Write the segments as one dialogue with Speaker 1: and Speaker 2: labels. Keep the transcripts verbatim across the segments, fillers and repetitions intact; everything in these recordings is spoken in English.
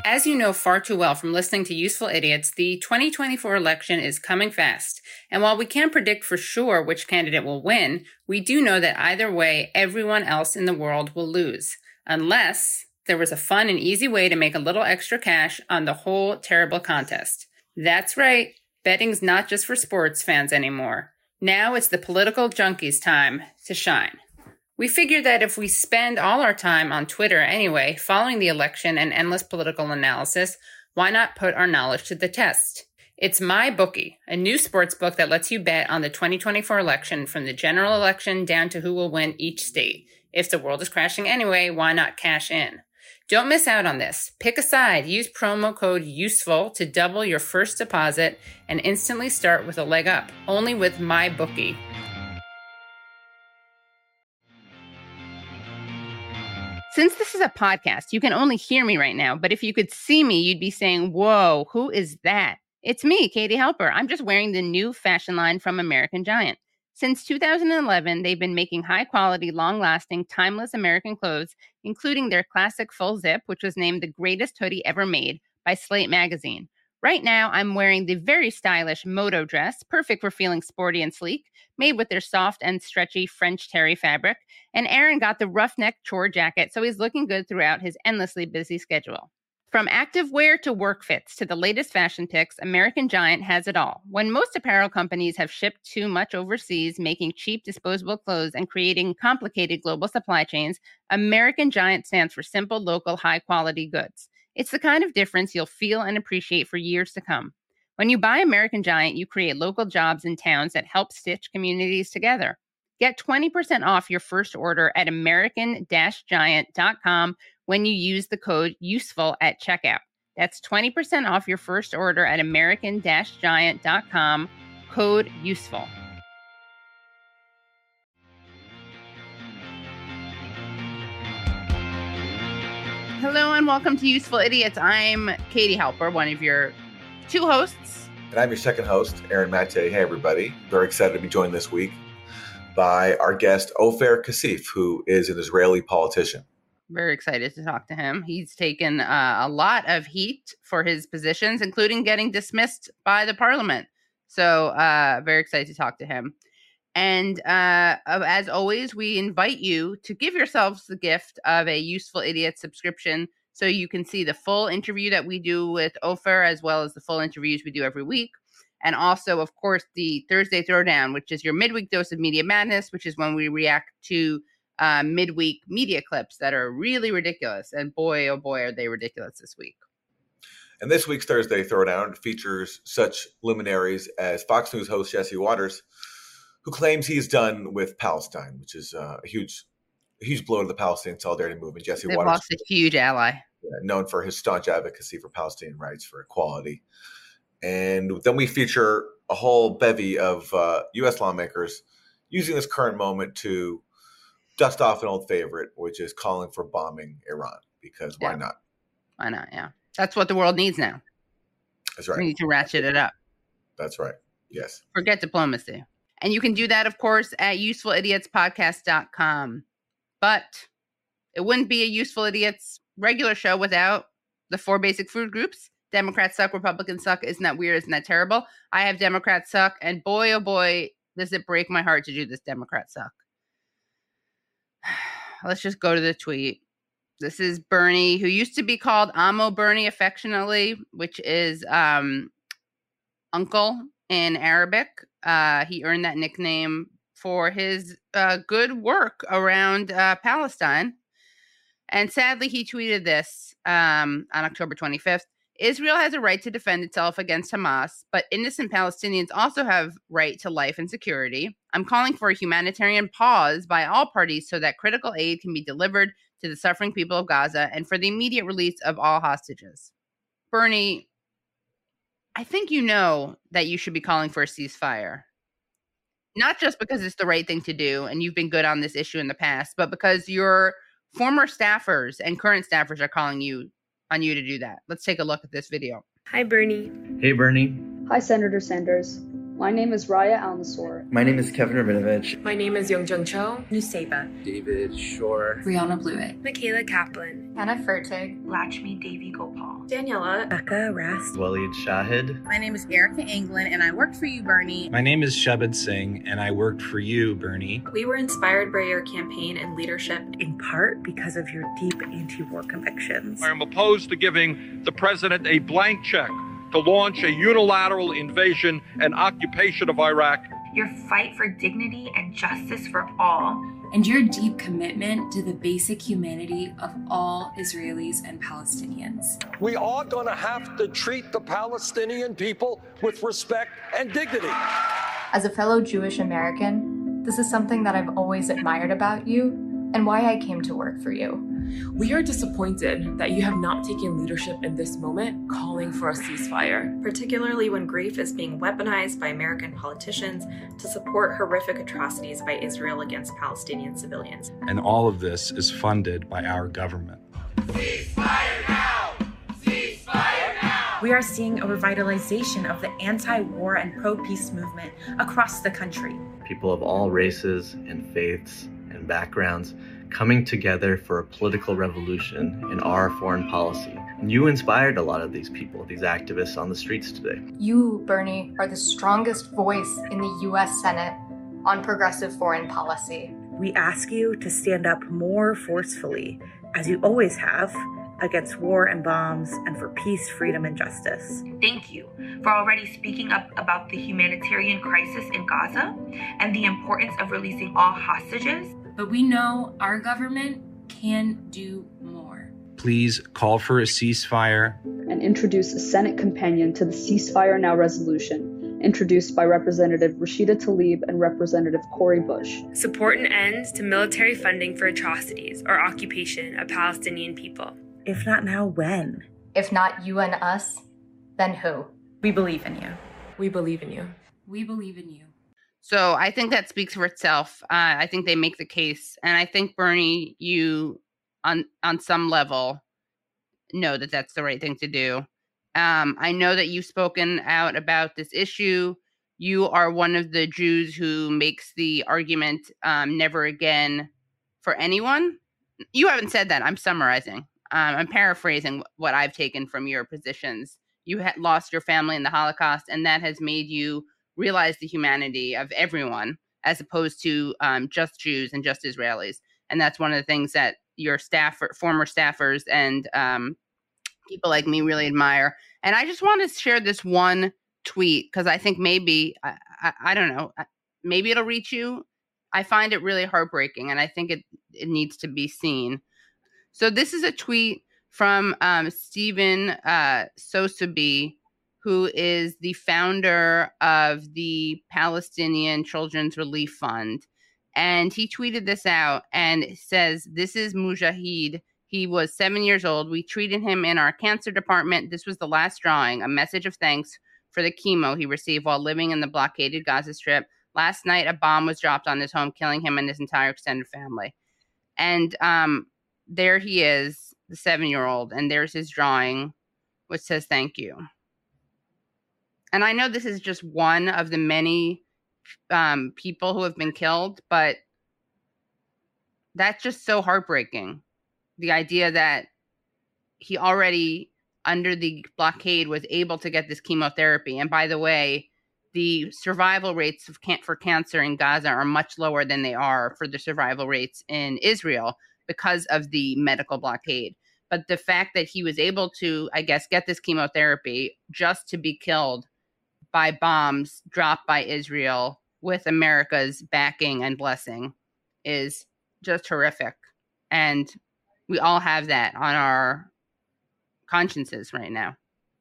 Speaker 1: As you know far too well from listening to Useful Idiots, the twenty twenty-four election is coming fast. And while we can't predict for sure which candidate will win, we do know that either way, everyone else in the world will lose. Unless there was a fun and easy way to make a little extra cash on the whole terrible contest. That's right, betting's not just for sports fans anymore. Now it's the political junkies' time to shine. We figured that if we spend all our time on Twitter anyway, following the election and endless political analysis, why not put our knowledge to the test? It's MyBookie, a new sports book that lets you bet on the twenty twenty-four election from the general election down to who will win each state. If the world is crashing anyway, why not cash in? Don't miss out on this. Pick a side. Use promo code USEFUL to double your first deposit and instantly start with a leg up. Only with MyBookie. Since this is a podcast, you can only hear me right now, but if you could see me, you'd be saying, whoa, who is that? It's me, Katie Halper. I'm just wearing the new fashion line from American Giant. Since two thousand eleven, they've been making high-quality, long-lasting, timeless American clothes, including their classic full zip, which was named the greatest hoodie ever made by Slate magazine. Right now, I'm wearing the very stylish Moto dress, perfect for feeling sporty and sleek, made with their soft and stretchy French terry fabric. And Aaron got the roughneck chore jacket, so he's looking good throughout his endlessly busy schedule. From activewear to work fits to the latest fashion picks, American Giant has it all. When most apparel companies have shipped too much overseas, making cheap disposable clothes and creating complicated global supply chains, American Giant stands for simple, local, high-quality goods. It's the kind of difference you'll feel and appreciate for years to come. When you buy American Giant, you create local jobs in towns that help stitch communities together. Get twenty percent off your first order at American Giant dot com when you use the code USEFUL at checkout. That's twenty percent off your first order at American Giant dot com, code USEFUL. Hello and welcome to Useful Idiots. I'm Katie Halper, one of your two hosts.
Speaker 2: And I'm your second host, Aaron Mate. Hey, everybody. Very excited to be joined this week by our guest, Ofer Kasif, who is an Israeli politician.
Speaker 1: Very excited to talk to him. He's taken uh, a lot of heat for his positions, including getting dismissed by the parliament. So uh, very excited to talk to him. And uh, as always, we invite you to give yourselves the gift of a Useful Idiot subscription so you can see the full interview that we do with Ofer, as well as the full interviews we do every week. And also, of course, the Thursday Throwdown, which is your midweek dose of media madness, which is when we react to uh, midweek media clips that are really ridiculous. And boy, oh boy, are they ridiculous this week.
Speaker 2: And this week's Thursday Throwdown features such luminaries as Fox News host Jesse Waters, who claims he's done with Palestine, which is uh, a huge a huge blow to the Palestinian solidarity movement. Jesse
Speaker 1: They've
Speaker 2: Waters
Speaker 1: lost a huge ally.
Speaker 2: Yeah, known for his staunch advocacy for Palestinian rights, for equality. And then we feature a whole bevy of uh, U S lawmakers using this current moment to dust off an old favorite, which is calling for bombing Iran, because why
Speaker 1: Yeah.
Speaker 2: not?
Speaker 1: Why not? Yeah. That's what the world needs now.
Speaker 2: That's right.
Speaker 1: We need to ratchet it up.
Speaker 2: That's right. Yes.
Speaker 1: Forget diplomacy. And you can do that, of course, at useful idiots podcast dot com. But it wouldn't be a Useful Idiots regular show without the four basic food groups. Democrats suck, Republicans suck. Isn't that weird? Isn't that terrible? I have Democrats suck, and boy, oh boy, does it break my heart to do this Democrat suck. Let's just go to the tweet. This is Bernie, who used to be called Amo Bernie affectionately, which is um, uncle in Arabic. Uh, he earned that nickname for his uh, good work around uh, Palestine. And sadly, he tweeted this um, on October twenty-fifth. Israel has a right to defend itself against Hamas, but innocent Palestinians also have right to life and security. I'm calling for a humanitarian pause by all parties so that critical aid can be delivered to the suffering people of Gaza and for the immediate release of all hostages. Bernie, I think you know that you should be calling for a ceasefire. Not just because it's the right thing to do and you've been good on this issue in the past, but because your former staffers and current staffers are calling you on you to do that. Let's take a look at this video.
Speaker 3: Hi, Bernie.
Speaker 4: Hey, Bernie.
Speaker 5: Hi, Senator Sanders.
Speaker 3: My name is Raya Al-Nasor.
Speaker 4: My name is Kevin Rabinovich.
Speaker 5: My name is Youngjung Cho.
Speaker 6: Nuseba.
Speaker 7: David Shore.
Speaker 8: Brianna Blewett.
Speaker 9: Michaela Kaplan.
Speaker 10: Anna Fertig.
Speaker 11: Lakshmi Devi Gopal.
Speaker 12: Daniela. Becca Rast.
Speaker 4: Waleed Shahid.
Speaker 13: My name is Erica England and I worked for you, Bernie.
Speaker 14: My name is Shabad Singh and I worked for you, Bernie.
Speaker 15: We were inspired by your campaign and leadership
Speaker 12: in part because of your deep anti-war convictions.
Speaker 16: I am opposed to giving the president a blank check to launch a unilateral invasion and occupation of Iraq.
Speaker 11: Your fight for dignity and justice for all.
Speaker 8: And your deep commitment to the basic humanity of all Israelis and Palestinians.
Speaker 17: We are going to have to treat the Palestinian people with respect and dignity.
Speaker 10: As a fellow Jewish American, this is something that I've always admired about you and why I came to work for you.
Speaker 5: We are disappointed that you have not taken leadership in this moment, calling for a ceasefire.
Speaker 15: Particularly when grief is being weaponized by American politicians to support horrific atrocities by Israel against Palestinian civilians.
Speaker 14: And all of this is funded by our government.
Speaker 18: Ceasefire now! Ceasefire now!
Speaker 19: We are seeing a revitalization of the anti-war and pro-peace movement across the country.
Speaker 4: People of all races and faiths and backgrounds coming together for a political revolution in our foreign policy. And you inspired a lot of these people, these activists on the streets today.
Speaker 10: You, Bernie, are the strongest voice in the U S Senate on progressive foreign policy.
Speaker 12: We ask you to stand up more forcefully, as you always have, against war and bombs and for peace, freedom, and justice.
Speaker 11: Thank you for already speaking up about the humanitarian crisis in Gaza and the importance of releasing all hostages.
Speaker 8: But we know our government can do more.
Speaker 14: Please call for a ceasefire.
Speaker 3: And introduce a Senate companion to the Ceasefire Now resolution, introduced by Representative Rashida Tlaib and Representative Cori Bush.
Speaker 9: Support an end to military funding for atrocities or occupation of Palestinian people.
Speaker 12: If not now, when?
Speaker 10: If not you and us, then who?
Speaker 19: We believe in you.
Speaker 5: We believe in you.
Speaker 8: We believe in you.
Speaker 1: So I think that speaks for itself. Uh, I think they make the case. And I think, Bernie, you, on on some level, know that that's the right thing to do. Um, I know that you've spoken out about this issue. You are one of the Jews who makes the argument, um, never again for anyone. You haven't said that. I'm summarizing. Um, I'm paraphrasing what I've taken from your positions. You had lost your family in the Holocaust, and that has made you realize the humanity of everyone as opposed to um, just Jews and just Israelis. And that's one of the things that your staff, former staffers and um, people like me really admire. And I just want to share this one tweet because I think maybe, I, I, I don't know, maybe it'll reach you. I find it really heartbreaking and I think it, it needs to be seen. So this is a tweet from um, Stephen uh, Sotheby, who is the founder of the Palestinian Children's Relief Fund. And he tweeted this out and says, "This is Mujahid. He was seven years old. We treated him in our cancer department. This was the last drawing, a message of thanks for the chemo he received while living in the blockaded Gaza Strip. Last night, a bomb was dropped on his home, killing him and his entire extended family." And um, there he is, the seven-year-old, and there's his drawing, which says thank you. And I know this is just one of the many um, people who have been killed, but that's just so heartbreaking. The idea that he already, under the blockade, was able to get this chemotherapy. And by the way, the survival rates of can- for cancer in Gaza are much lower than they are for the survival rates in Israel because of the medical blockade. But the fact that he was able to, I guess, get this chemotherapy just to be killed by bombs dropped by Israel with America's backing and blessing is just horrific. And we all have that on our consciences right now.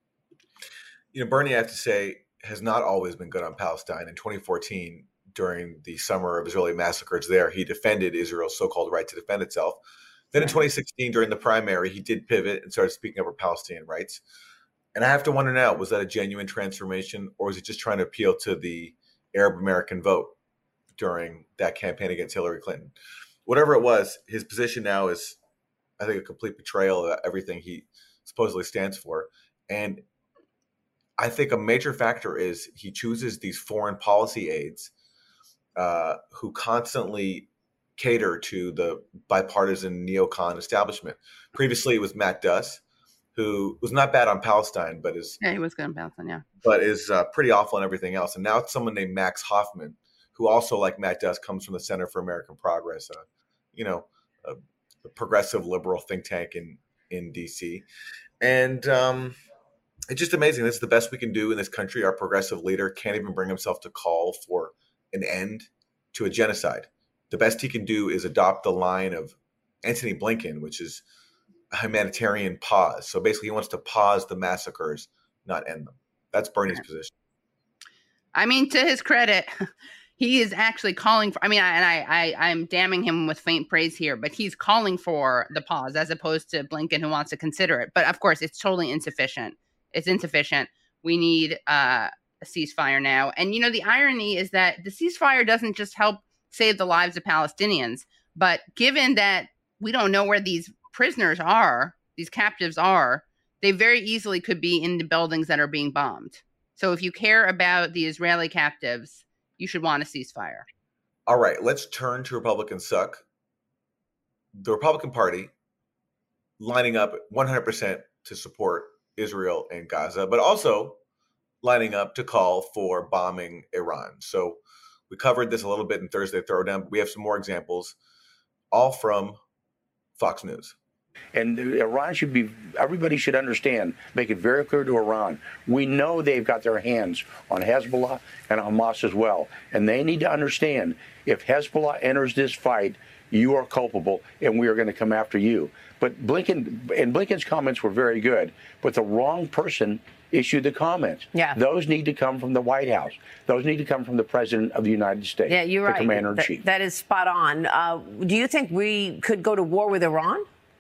Speaker 2: You know, Bernie, I have to say, has not always been good on Palestine. In twenty fourteen, during the summer of Israeli massacres there, he defended Israel's so-called right to defend itself. Then in twenty sixteen, during the primary, he did pivot and started speaking up for Palestinian rights. And I have to wonder now, was that a genuine transformation, or was it just trying to appeal to the Arab American vote during that campaign against Hillary Clinton? Whatever it was, his position now is, I think, a complete betrayal of everything he supposedly stands for. And I think a major factor is he chooses these foreign policy aides uh, who constantly cater to the bipartisan neocon establishment. Previously, it was Matt Duss, who was not bad on Palestine, but is
Speaker 1: yeah, he was good on Palestine, yeah,
Speaker 2: but is uh, pretty awful on everything else. And now it's someone named Max Hoffman, who also, like Matt Duss, comes from the Center for American Progress, uh, you know, a, a progressive liberal think tank in in D C. And um, it's just amazing. This is the best we can do in this country. Our progressive leader can't even bring himself to call for an end to a genocide. The best he can do is adopt the line of Antony Blinken, which is a humanitarian pause. So basically, he wants to pause the massacres, not end them. That's Bernie's position.
Speaker 1: I mean, to his credit, he is actually calling for, I mean, I, and I, I, I'm damning him with faint praise here, but he's calling for the pause as opposed to Blinken, who wants to consider it. But of course, it's totally insufficient. It's insufficient. We need uh, a ceasefire now. And, you know, the irony is that the ceasefire doesn't just help save the lives of Palestinians, but given that we don't know where these prisoners are, these captives are, they very easily could be in the buildings that are being bombed. So if you care about the Israeli captives, you should want a ceasefire.
Speaker 2: All right, let's turn to Republican suck. The Republican Party lining up one hundred percent to support Israel and Gaza, but also lining up to call for bombing Iran. So we covered this a little bit in Thursday Throwdown. We have some more examples, all from Fox News.
Speaker 6: And Iran should be, everybody should understand, make it very clear to Iran, we know they've got their hands on Hezbollah and Hamas as well. And they need to understand, if Hezbollah enters this fight, you are culpable and we are going to come after you. But Blinken, and Blinken's comments were very good, but the wrong person issued the comments.
Speaker 7: Yeah.
Speaker 6: Those need to come from the White House. Those need to come from the President of the United States.
Speaker 7: Yeah, you're
Speaker 6: the
Speaker 7: right.
Speaker 6: Commander in
Speaker 7: Th-
Speaker 6: Chief.
Speaker 7: That is spot on. Uh, do you think we could go to war with Iran?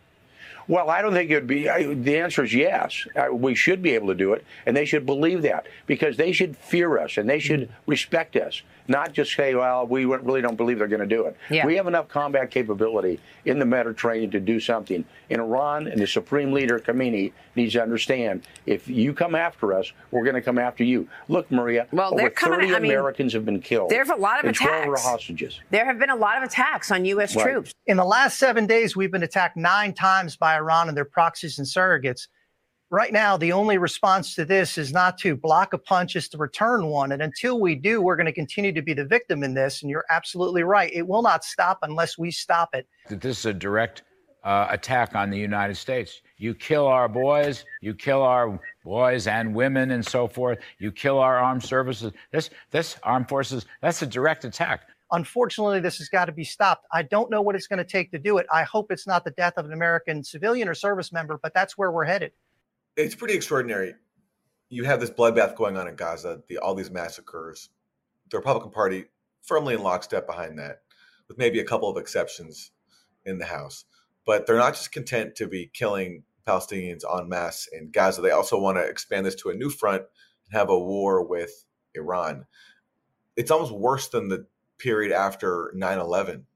Speaker 6: Well, I don't think it would be. I, the answer is yes. Uh, we should be able to do it, and they should believe that, because they should fear us and they should respect us, not just say, well, we really don't believe they're going to do it.
Speaker 7: Yeah.
Speaker 6: We have enough combat capability in the Mediterranean to do something. In Iran, and the Supreme Leader, Khamenei, needs to understand, if you come after us, we're going to come after you. Look, Maria,
Speaker 7: well, they're
Speaker 6: over
Speaker 7: coming,
Speaker 6: thirty
Speaker 7: I mean,
Speaker 6: Americans have been killed.
Speaker 7: There's a lot of
Speaker 6: and twelve are
Speaker 7: attacks.
Speaker 6: hostages.
Speaker 7: There have been a lot of attacks on U S
Speaker 6: Right.
Speaker 7: troops.
Speaker 20: In the last seven days, we've been attacked nine times by Iran and their proxies and surrogates. Right now, the only response to this is not to block a punch, is to return one. And until we do, we're going to continue to be the victim in this. And you're absolutely right. It will not stop unless we stop it.
Speaker 21: That this is a direct uh, attack on the United States. You kill our boys, you kill our boys and women and so forth. You kill our armed services. This, this armed forces, that's a direct attack.
Speaker 20: Unfortunately, this has got to be stopped. I don't know what it's going to take to do it. I hope it's not the death of an American civilian or service member, but that's where we're headed.
Speaker 2: It's pretty extraordinary. You have this bloodbath going on in Gaza, the, all these massacres. The Republican Party firmly in lockstep behind that, with maybe a couple of exceptions in the House. But they're not just content to be killing Palestinians en masse in Gaza. They also want to expand this to a new front and have a war with Iran. It's almost worse than the period after nine eleven.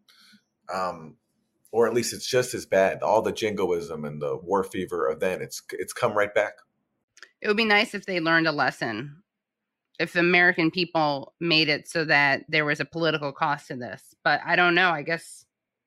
Speaker 2: Um, or at least it's just as bad. All the jingoism and the war fever of then, it's it's come right back.
Speaker 1: It would be nice if they learned a lesson. If American people made it so that there was a political cost to this. But I don't know. I guess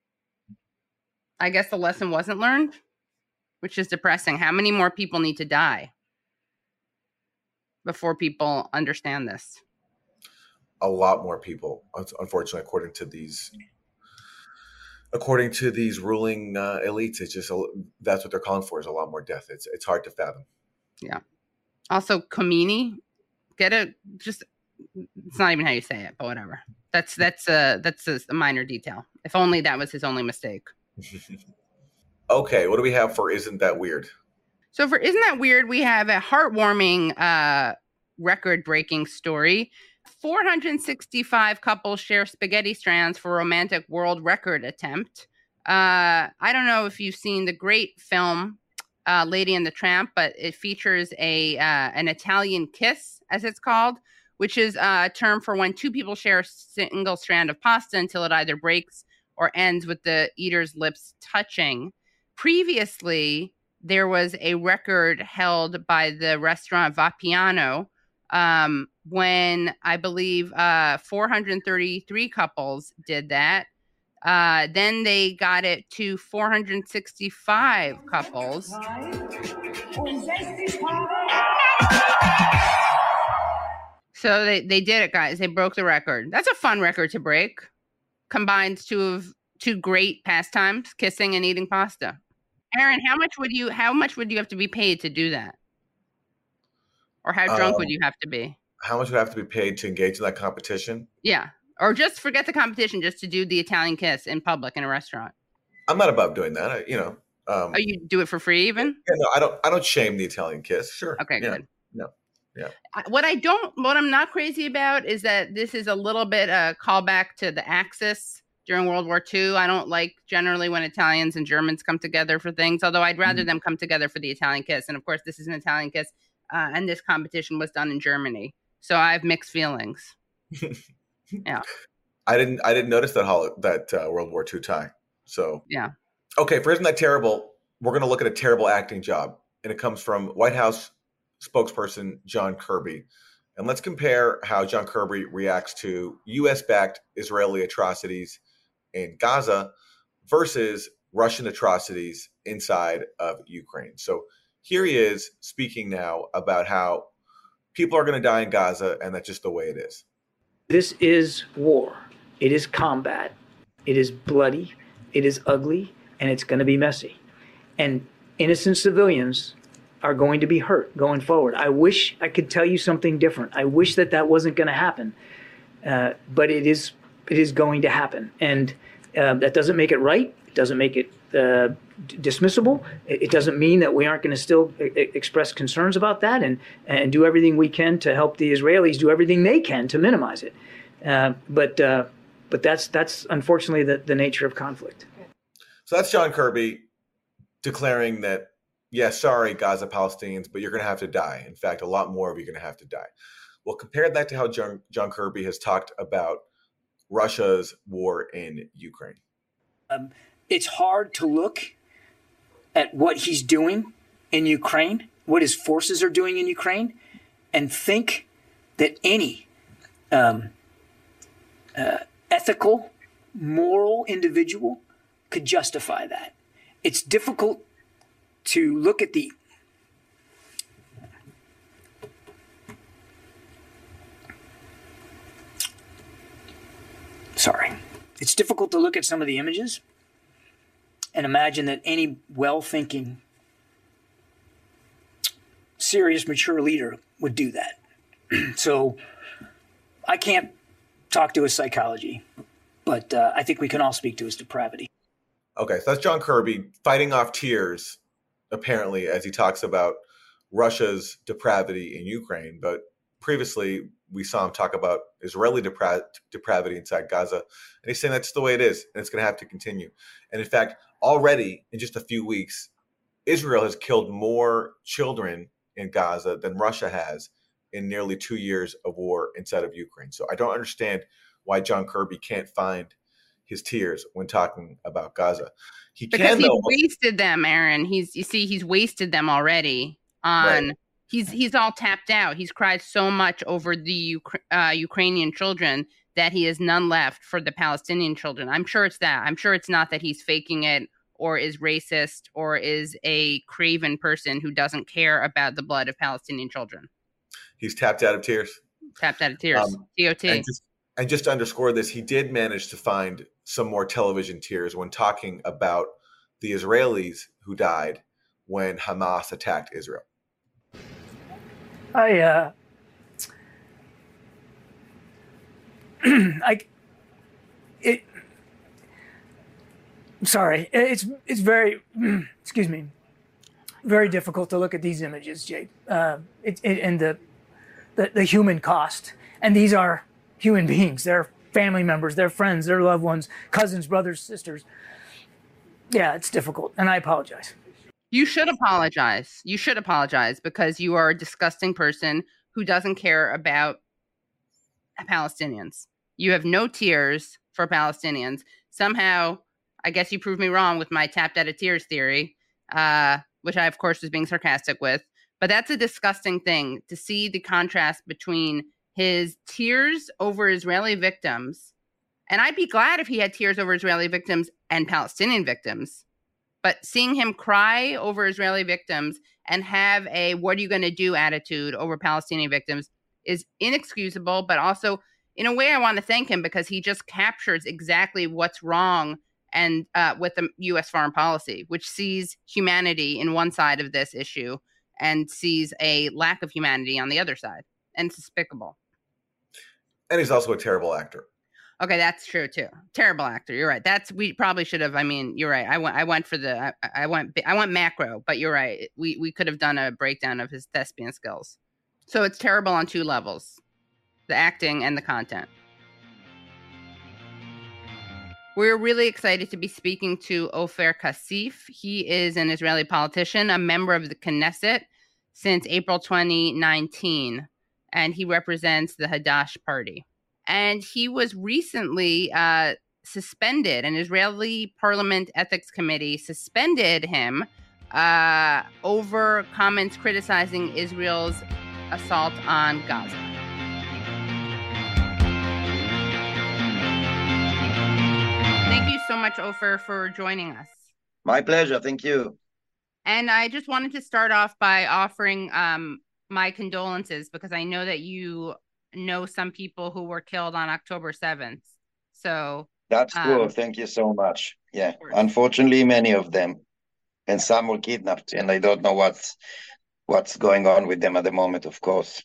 Speaker 1: I guess the lesson wasn't learned, which is depressing. How many more people need to die before people understand this?
Speaker 2: A lot more people, unfortunately, according to these according to these ruling uh, elites. It's just a, that's what they're calling for, is a lot more death. It's it's hard to fathom.
Speaker 1: Yeah. Also, Khomeini, get it? Just it's not even how you say it, but whatever. That's that's a that's a minor detail. If only that was his only mistake.
Speaker 2: Okay, what do we have for Isn't That Weird?
Speaker 1: So for Isn't That Weird, we have a heartwarming, uh, record-breaking story. four hundred sixty-five couples share spaghetti strands for romantic world record attempt. Uh, I don't know if you've seen the great film uh, Lady and the Tramp, but it features a uh, an Italian kiss, as it's called, which is a term for when two people share a single strand of pasta until it either breaks or ends with the eater's lips touching. Previously, there was a record held by the restaurant Vapiano um, when I believe uh, four hundred thirty-three couples did that. Uh, then they got it to four hundred sixty-five couples. So they, they did it, guys. They broke the record. That's a fun record to break. Combines two of two great pastimes, kissing and eating pasta. Aaron, how much would you how much would you have to be paid to do that? Or how drunk um, would you have to be?
Speaker 2: How much would have to be paid to engage in that competition?
Speaker 1: Yeah. Or just forget the competition, just to do the Italian kiss in public in a restaurant.
Speaker 2: I'm not above doing that. I, you know. Um,
Speaker 1: oh, you do it for free even?
Speaker 2: Yeah, no, I don't I don't shame the Italian kiss. Sure.
Speaker 1: Okay,
Speaker 2: yeah.
Speaker 1: good.
Speaker 2: No. Yeah.
Speaker 1: What I don't, what I'm not crazy about is that this is a little bit a callback to the Axis during World War Two. I don't like generally when Italians and Germans come together for things, although I'd rather mm-hmm. them come together for the Italian kiss. And of course, this is an Italian kiss, uh, and this competition was done in Germany, so I have mixed feelings. Yeah.
Speaker 2: I didn't, I didn't notice that hol- that uh, World War Two tie. So
Speaker 1: yeah.
Speaker 2: Okay, for Isn't That Terrible? We're going to look at a terrible acting job, and it comes from White House spokesperson John Kirby. And let's compare how John Kirby reacts to U S-backed Israeli atrocities in Gaza versus Russian atrocities inside of Ukraine. So here he is speaking now about how people are going to die in Gaza, and that's just the way it is.
Speaker 13: This is war. It is combat. It is bloody. It is ugly, and it's going to be messy. And innocent civilians are going to be hurt going forward. I wish I could tell you something different. I wish that that wasn't going to happen, uh, but it is. It is going to happen, and uh, that doesn't make it right. It doesn't make it uh, d- dismissible. It, it doesn't mean that we aren't going to still I- express concerns about that and and do everything we can to help the Israelis do everything they can to minimize it. Uh, but uh, but that's that's unfortunately the, the nature of conflict.
Speaker 2: So that's John Kirby declaring that. Yeah, sorry, Gaza Palestinians, but you're going to have to die. In fact, a lot more of you are going to have to die. Well, compare that to how John, John Kirby has talked about Russia's war in Ukraine.
Speaker 13: Um, it's hard to look at what he's doing in Ukraine, what his forces are doing in Ukraine, and think that any um, uh, ethical, moral individual could justify that. It's difficult to look at the sorry it's difficult to look at some of the images and imagine that any well-thinking, serious, mature leader would do that. So I can't talk to his psychology, but uh, I think we can all speak to his depravity.
Speaker 2: Okay, so that's John Kirby fighting off tears, apparently, as he talks about Russia's depravity in Ukraine. But previously, we saw him talk about Israeli depra- depravity inside Gaza. And he's saying that's the way it is, and it's going to have to continue. And in fact, already in just a few weeks, Israel has killed more children in Gaza than Russia has in nearly two years of war inside of Ukraine. So I don't understand why John Kirby can't find his tears when talking about Gaza. He
Speaker 1: because
Speaker 2: can,
Speaker 1: he's
Speaker 2: though,
Speaker 1: wasted them, Aaron. He's you see, he's wasted them already. On
Speaker 2: Right.
Speaker 1: he's he's all tapped out. He's cried so much over the Ukra- uh, Ukrainian children that he has none left for the Palestinian children. I'm sure it's that. I'm sure it's not that he's faking it or is racist or is a craven person who doesn't care about the blood of Palestinian children.
Speaker 2: he's tapped out of tears.
Speaker 1: Tapped out of tears.
Speaker 2: Um,
Speaker 1: T O T.
Speaker 2: And just, and just to underscore this, he did manage to find some more television tears when talking about the Israelis who died when Hamas attacked Israel.
Speaker 13: I, uh, I, it, sorry, it's, it's very, excuse me, very difficult to look at these images, Jake. Uh, it, it, and the, the, the human cost. And these are human beings. They're family members, they're friends, they're loved ones, cousins, brothers, sisters. Yeah, it's difficult. And I apologize.
Speaker 1: You should apologize. You should apologize because you are a disgusting person who doesn't care about Palestinians. You have no tears for Palestinians. Somehow, I guess you proved me wrong with my tapped out of tears theory. Uh, which I, of course, was being sarcastic with. But that's a disgusting thing to see the contrast between his tears over Israeli victims. And I'd be glad if he had tears over Israeli victims and Palestinian victims. But seeing him cry over Israeli victims and have a what are you going to do attitude over Palestinian victims is inexcusable. But also, in a way, I want to thank him because he just captures exactly what's wrong and uh, with the U S foreign policy, which sees humanity in one side of this issue and sees a lack of humanity on the other side, and it's despicable.
Speaker 2: And he's also a terrible actor.
Speaker 1: Okay, that's true too. Terrible actor. You're right. That's we probably should have. I mean, you're right. I went. I went for the. I, I went. I went macro. But you're right. We we could have done a breakdown of his thespian skills. So it's terrible on two levels: the acting and the content. We're really excited to be speaking to Ofer Kasif. He is an Israeli politician, a member of the Knesset since April twenty nineteen, and he represents the Hadash party. And he was recently uh, suspended. An Israeli Parliament Ethics Committee suspended him uh, over comments criticizing Israel's assault on Gaza. Thank you so much, Ofer, for joining us.
Speaker 16: My pleasure. Thank you.
Speaker 1: And I just wanted to start off by offering um, my condolences because I know that you know some people who were killed on October seventh. So
Speaker 16: that's true.
Speaker 1: Um,
Speaker 16: Thank you so much. Yeah. Unfortunately, many of them. And some were kidnapped. And I don't know what's what's going on with them at the moment, of course.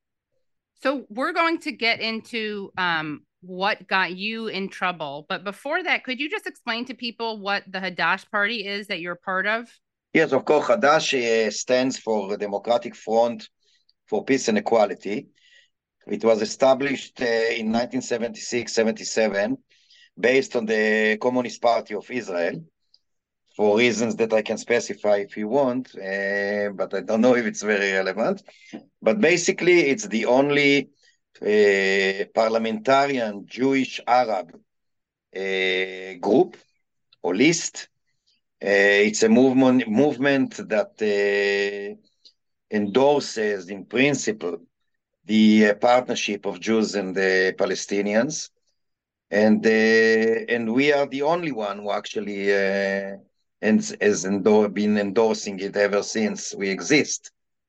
Speaker 1: So we're going to get into um, what got you in trouble. But before that, could you just explain to people what the Hadash party is that you're part of?
Speaker 16: Yes, of course. Hadash uh, stands for the Democratic Front for Peace and Equality. It was established uh, in nineteen seventy-six seventy-seven based on the Communist Party of Israel for reasons that I can specify if you want, uh, but I don't know if it's very relevant. But basically, it's the only uh, parliamentarian Jewish Arab uh, group or list. Uh, it's a movement, movement that uh, endorses in principle the uh, partnership of Jews and the Palestinians. And uh, and we are the only one who actually uh, and has endor- been endorsing it ever since we exist.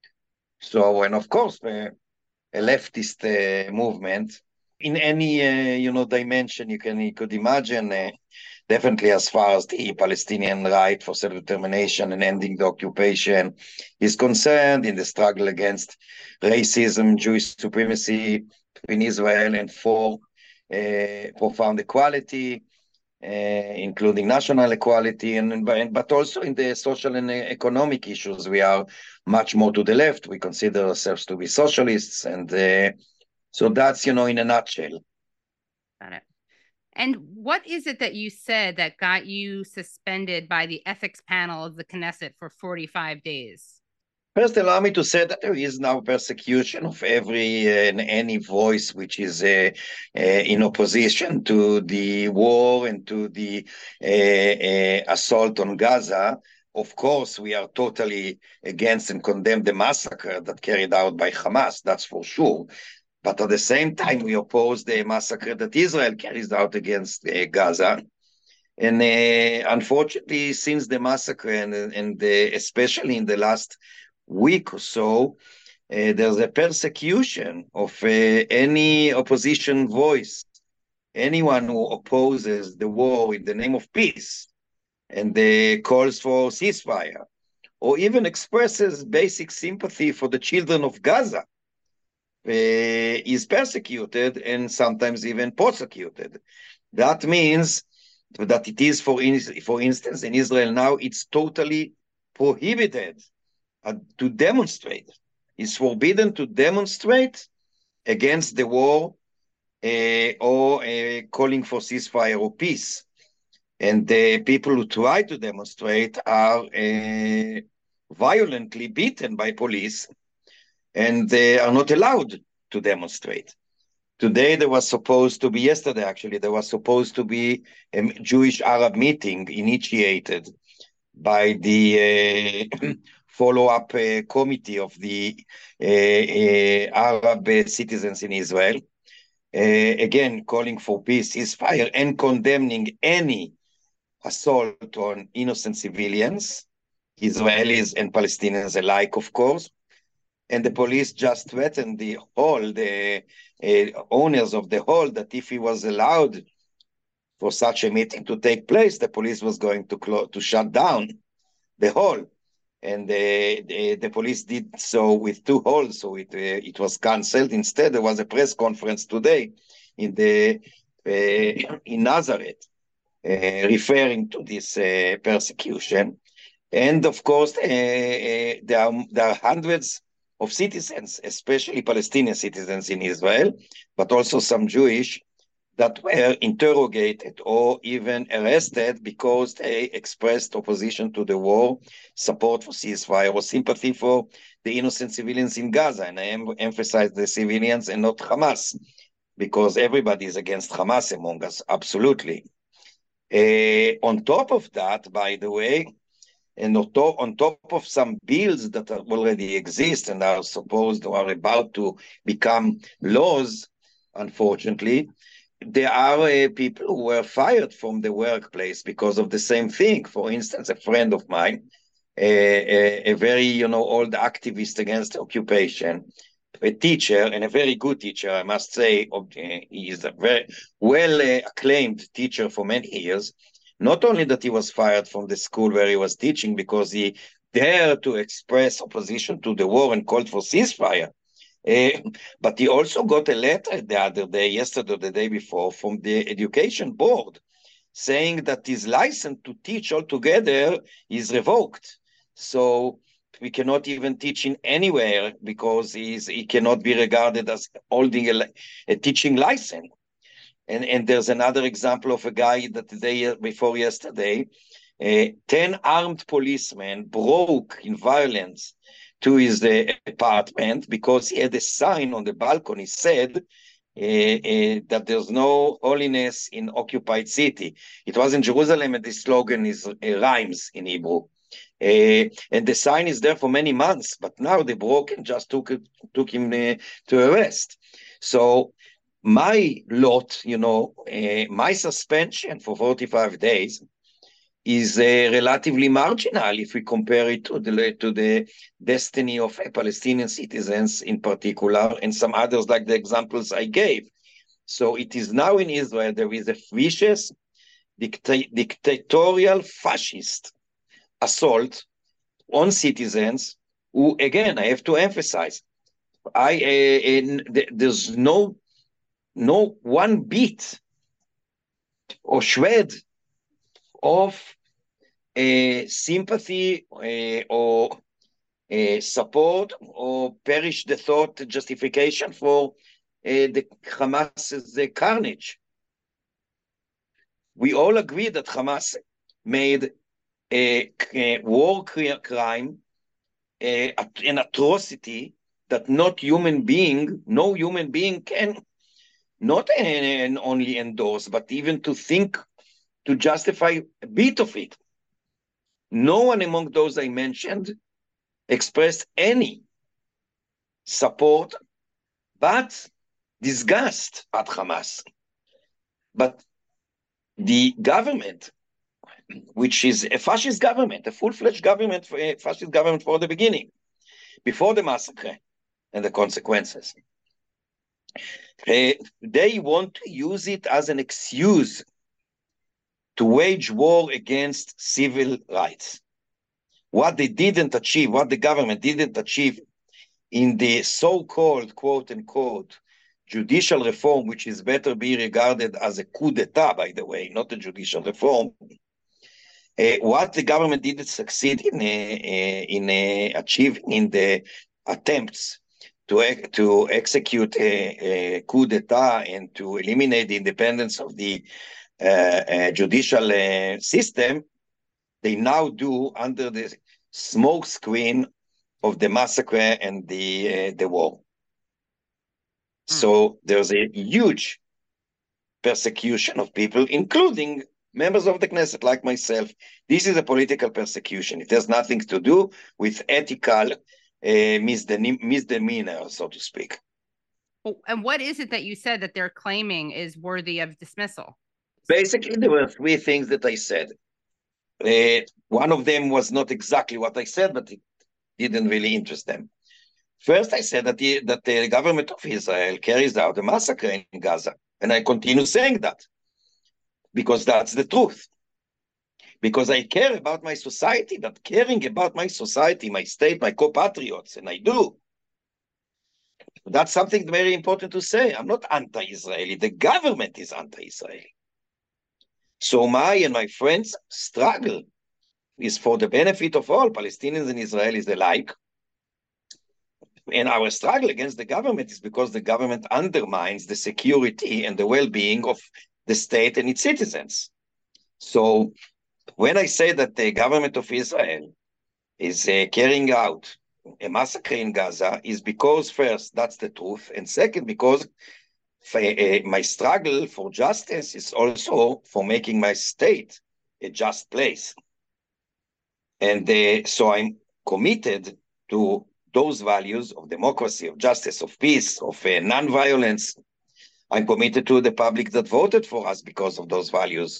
Speaker 16: So, and of course, uh, a leftist uh, movement in any uh, you know dimension you can you could imagine. Uh, definitely, as far as the Palestinian right for self-determination and ending the occupation is concerned, in the struggle against racism, Jewish supremacy in Israel, and for uh, profound equality, uh, including national equality, and but also in the social and economic issues, we are much more to the left. We consider ourselves to be socialists, and uh, so that's, you know, in a nutshell.
Speaker 1: Got it. And what is it that you said that got you suspended by the ethics panel of the Knesset for forty-five days?
Speaker 16: First, allow me to say that there is now persecution of every uh, and any voice which is uh, uh, in opposition to the war and to the uh, uh, assault on Gaza. Of course, we are totally against and condemn the massacre that carried out by Hamas, that's for sure. But at the same time, we oppose the massacre that Israel carries out against uh, Gaza. And uh, unfortunately, since the massacre, and, and uh, especially in the last week or so, uh, there's a persecution of uh, any opposition voice, anyone who opposes the war in the name of peace and the calls for ceasefire, or even expresses basic sympathy for the children of Gaza, uh, is persecuted and sometimes even prosecuted. That means that it is, for, in, for instance, in Israel now, it's totally prohibited uh, to demonstrate. It's forbidden to demonstrate against the war uh, or uh, calling for ceasefire or peace. And the people who try to demonstrate are uh, violently beaten by police, and they are not allowed to demonstrate. Today there was supposed to be, yesterday actually, there was supposed to be a Jewish Arab meeting initiated by the uh, follow-up uh, committee of the uh, uh, Arab uh, citizens in Israel, uh, again calling for peace, ceasefire, and condemning any assault on innocent civilians, Israelis and Palestinians alike, of course. And the police just threatened the hall, the uh, owners of the hall, that if he was allowed for such a meeting to take place, the police was going to clo- to shut down the hall. And uh, the, the police did so with two halls, so it uh, it was cancelled. Instead, there was a press conference today in the uh, in Nazareth, uh, referring to this uh, persecution. And of course, uh, uh, there are there are hundreds of citizens, especially Palestinian citizens in Israel, but also some Jewish, that were interrogated or even arrested because they expressed opposition to the war, support for ceasefire, or sympathy for the innocent civilians in Gaza. And I em- emphasize the civilians and not Hamas, because everybody is against Hamas among us, absolutely. Uh, on top of that, by the way, and on top, on top of some bills that are already exist and are supposed or are about to become laws, unfortunately, there are uh, people who were fired from the workplace because of the same thing. For instance, a friend of mine, a, a, a very, you know, old activist against occupation, a teacher, and a very good teacher, I must say. Uh, he is a very well uh, acclaimed teacher for many years. Not only that he was fired from the school where he was teaching because he dared to express opposition to the war and called for ceasefire, uh, but he also got a letter the other day, yesterday or the day before, from the education board saying that his license to teach altogether is revoked. So we cannot even teach in anywhere because he's, he cannot be regarded as holding a, a teaching license. And, and there's another example of a guy that the day before yesterday, uh, ten armed policemen broke in violence to his uh, apartment because he had a sign on the balcony said uh, uh, that there's no holiness in occupied city. It was in Jerusalem, and the slogan is uh, rhymes in Hebrew. Uh, and the sign is there for many months, but now they broke and just took it, took him uh, to arrest. So my lot, you know, uh, my suspension for forty-five days is uh, relatively marginal if we compare it to the to the destiny of uh, Palestinian citizens in particular, and some others like the examples I gave. So it is now in Israel there is a vicious, dicta- dictatorial, fascist assault on citizens who, again, I have to emphasize, I uh, in, th- there's no no one bit or shred of uh, sympathy uh, or uh, support or perish the thought justification for uh, the Hamas's uh, carnage. We all agree that Hamas made a, a war crime, a, an atrocity that not human being, no human being can not an, only endorse, but even to think, to justify a bit of it. No one among those I mentioned expressed any support, but disgust at Hamas. But the government, which is a fascist government, a full-fledged government, a fascist government for the beginning, before the massacre and the consequences, uh, they want to use it as an excuse to wage war against civil rights. What they didn't achieve, what the government didn't achieve in the so-called, quote-unquote, judicial reform, which is better be regarded as a coup d'etat, by the way, not a judicial reform, uh, what the government didn't succeed in, uh, uh, in uh, achieving in the attempts to, to execute a, a coup d'etat and to eliminate the independence of the uh, uh, judicial uh, system, they now do under the smoke screen of the massacre and the uh, the war. Mm. So there's a huge persecution of people, including members of the Knesset like myself. This is a political persecution. It has nothing to do with ethical uh, misdeme- misdemeanor, so to speak.
Speaker 1: Well, and what is it that you said that they're claiming is worthy of dismissal?
Speaker 16: Basically, there were three things that I said. Uh, one of them was not exactly what I said, but it didn't really interest them. First, I said that the, that the government of Israel carries out a massacre in Gaza. And I continue saying that because that's the truth. Because I care about my society, but caring about my society, my state, my compatriots, and I do. That's something very important to say. I'm not anti-Israeli. The government is anti-Israeli. So my and my friends' struggle is for the benefit of all Palestinians and Israelis alike. And our struggle against the government is because the government undermines the security and the well-being of the state and its citizens. So when I say that the government of Israel is uh, carrying out a massacre in Gaza, is because first, that's the truth. And second, because uh, my struggle for justice is also for making my state a just place. And uh, so I'm committed to those values of democracy, of justice, of peace, of uh, non-violence. I'm committed to the public that voted for us because of those values.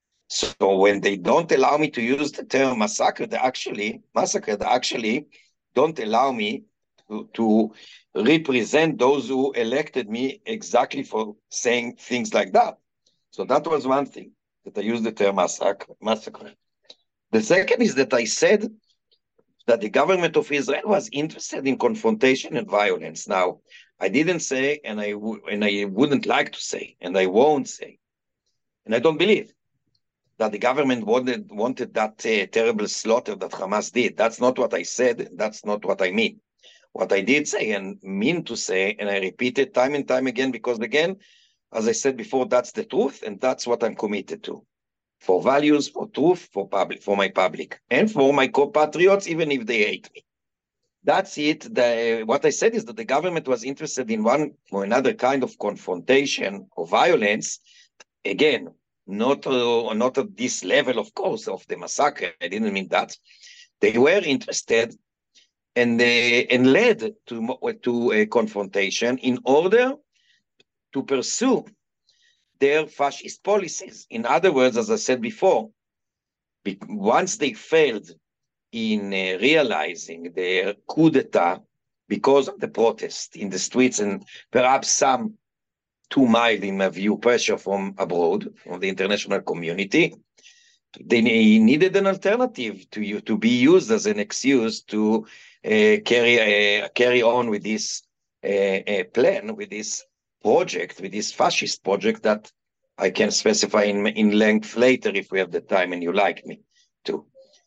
Speaker 16: So when they don't allow me to use the term massacre, they actually, massacre, they actually don't allow me to, to represent those who elected me exactly for saying things like that. So that was one thing, that I used the term massacre. massacre. The second is that I said that the government of Israel was interested in confrontation and violence. Now, I didn't say, and I, w- and I wouldn't like to say, and I won't say, and I don't believe that the government wanted, wanted that uh, terrible slaughter that Hamas did. That's not what I said. That's not what I mean. What I did say and mean to say, and I repeat it time and time again, because again, as I said before, that's the truth, and that's what I'm committed to. For values, for truth, for public, for my public, and for my compatriots, even if they hate me. That's it. The, what I said is that the government was interested in one or another kind of confrontation or violence. Again, not, uh, not at this level, of course, of the massacre. I didn't mean that. They were interested and, uh, and led to, to a confrontation in order to pursue their fascist policies. In other words, as I said before, be- once they failed in uh, realizing their coup d'etat because of the protest in the streets and perhaps some too mild, in my view, pressure from abroad, from the international community, they needed an alternative to you to be used as an excuse to uh, carry uh, carry on with this uh, uh, plan, with this project, with this fascist project that I can specify in, in length later if we have the time and you like me to.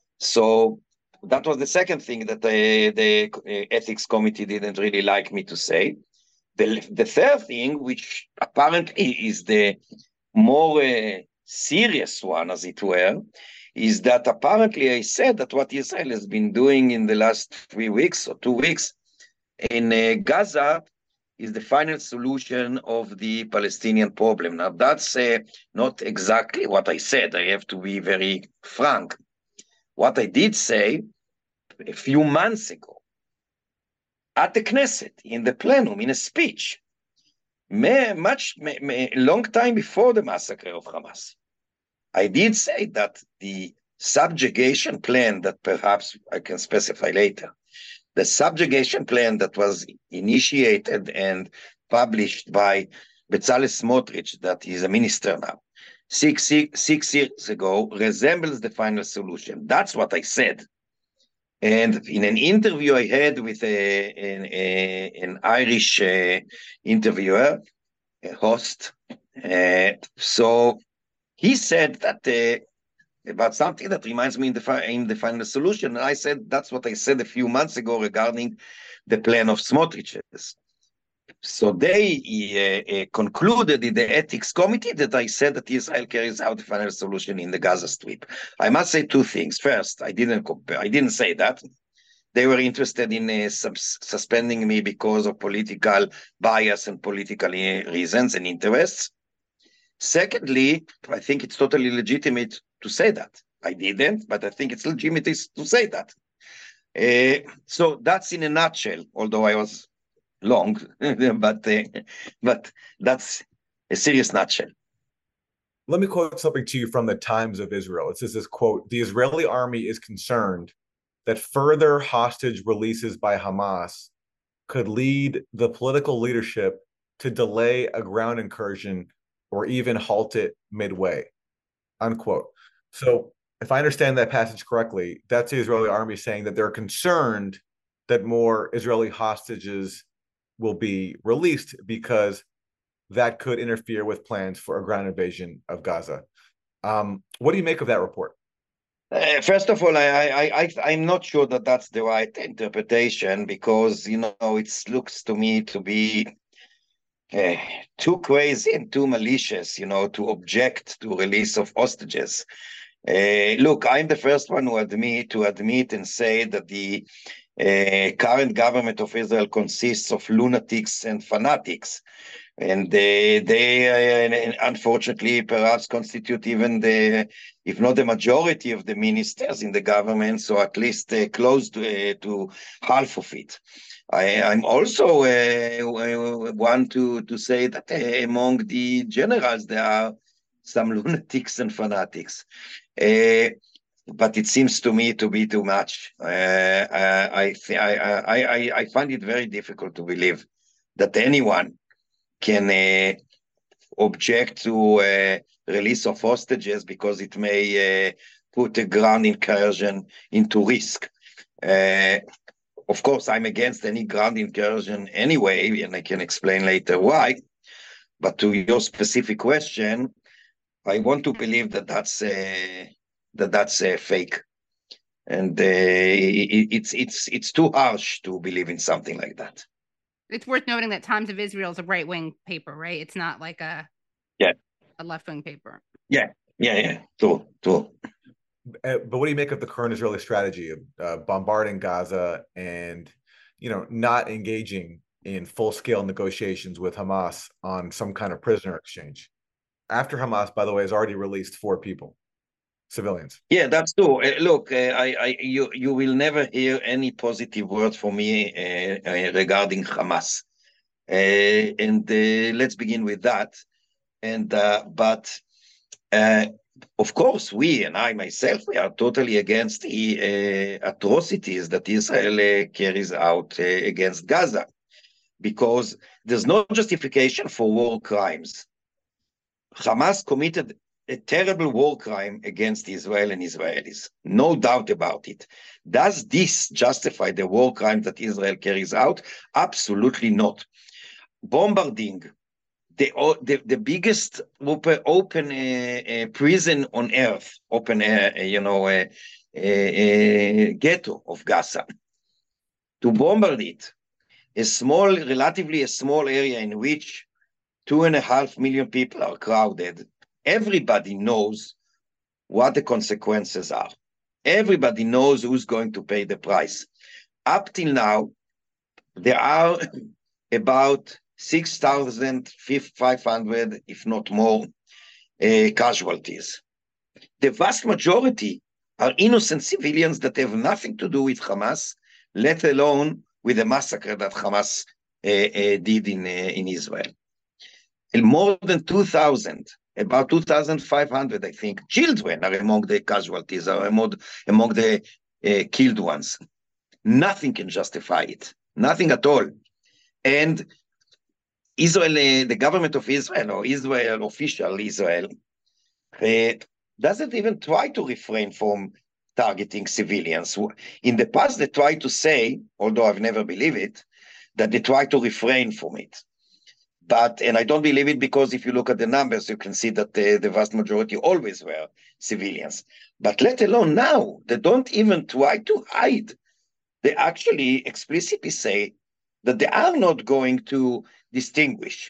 Speaker 16: So that was the second thing that the, the ethics committee didn't really like me to say. The, the third thing, which apparently is the more uh, serious one, as it were, is that apparently I said that what Israel has been doing in the last three weeks or two weeks in uh, Gaza is the final solution of the Palestinian problem. Now, that's uh, not exactly what I said. I have to be very frank. What I did say a few months ago at the Knesset, in the plenum, in a speech, may, much, may, may, long time before the massacre of Hamas, I did say that the subjugation plan that perhaps I can specify later, the subjugation plan that was initiated and published by Bezalel Smotrich, that is a minister now, six, six, six years ago, resembles the final solution. That's what I said. And in an interview I had with a, an, a, an Irish uh, interviewer, a host, uh, so he said that uh, about something that reminds me in the, in the final solution. And I said, that's what I said a few months ago regarding the plan of Smotrich's. So they uh, uh, concluded in the ethics committee that I said that Israel carries out the final solution in the Gaza Strip. I must say two things. First, I didn't compare, I didn't say that. They were interested in uh, sub- suspending me because of political bias and political uh, reasons and interests. Secondly, I think it's totally legitimate to say that. I didn't, but I think it's legitimate to say that. Uh, so that's in a nutshell, although I was long, but uh, but that's a serious nutshell.
Speaker 2: Let me quote something to you from the Times of Israel. It says this quote: "The Israeli army is concerned that further hostage releases by Hamas could lead the political leadership to delay a ground incursion or even halt it midway," unquote. So if I understand that passage correctly, that's the Israeli army saying that they're concerned that more Israeli hostages will be released because that could interfere with plans for a ground invasion of Gaza. Um, what do you make of that report?
Speaker 16: Uh, first of all, I, I, I, I'm not sure that that's the right interpretation, because, you know, it looks to me to be uh, too crazy and too malicious, you know, to object to release of hostages. Uh, look, I'm the first one who admit to admit and say that the uh, current government of Israel consists of lunatics and fanatics. And they, they uh, unfortunately, perhaps constitute even the, if not the majority of the ministers in the government, so at least uh, close to, uh, to half of it. I, I'm also uh, want to, to say that uh, among the generals, there are some lunatics and fanatics. Uh, but it seems to me to be too much. Uh, I, I, I, I, I find it very difficult to believe that anyone can uh, object to uh, release of hostages because it may uh, put a ground incursion into risk. Uh, of course, I'm against any ground incursion anyway, and I can explain later why. But to your specific question, I want to believe that that's uh, that that's uh, fake, and uh, it, it's it's it's too harsh to believe in something like that.
Speaker 1: It's worth noting that Times of Israel is a right-wing paper, right? It's not like a
Speaker 16: yeah
Speaker 1: a left-wing paper.
Speaker 16: Yeah, yeah, yeah. True, true.
Speaker 2: Uh, but what do you make of the current Israeli strategy of uh, bombarding Gaza and, you know, not engaging in full-scale negotiations with Hamas on some kind of prisoner exchange? After Hamas, by the way, has already released four people, civilians.
Speaker 16: Yeah, that's true. Uh, look, uh, I, I, you, you will never hear any positive word from me uh, uh, regarding Hamas, uh, and uh, let's begin with that. And uh, but uh, of course, we and I myself, we are totally against the uh, atrocities that Israel uh, carries out uh, against Gaza, because there's no justification for war crimes. Hamas committed a terrible war crime against Israel and Israelis, no doubt about it. Does this justify the war crime that Israel carries out? Absolutely not. Bombarding the the, the biggest open, open uh, uh, prison on earth, open uh, you know uh, uh, uh, ghetto of Gaza, to bombard it, a small, relatively a small area in which two and a half million people are crowded. Everybody knows what the consequences are. Everybody knows who's going to pay the price. Up till now, there are about six thousand five hundred, if not more, uh, casualties. The vast majority are innocent civilians that have nothing to do with Hamas, let alone with the massacre that Hamas uh, uh, did in, uh, in Israel. And more than two thousand, about two thousand five hundred, I think, children are among the casualties, are among, among the uh, killed ones. Nothing can justify it, nothing at all. And Israel, uh, the government of Israel, or Israel, official Israel, uh, doesn't even try to refrain from targeting civilians. In the past, they tried to say, although I've never believed it, that they try to refrain from it. But, and I don't believe it because if you look at the numbers, you can see that the, the vast majority always were civilians. But let alone now, they don't even try to hide. They actually explicitly say that they are not going to distinguish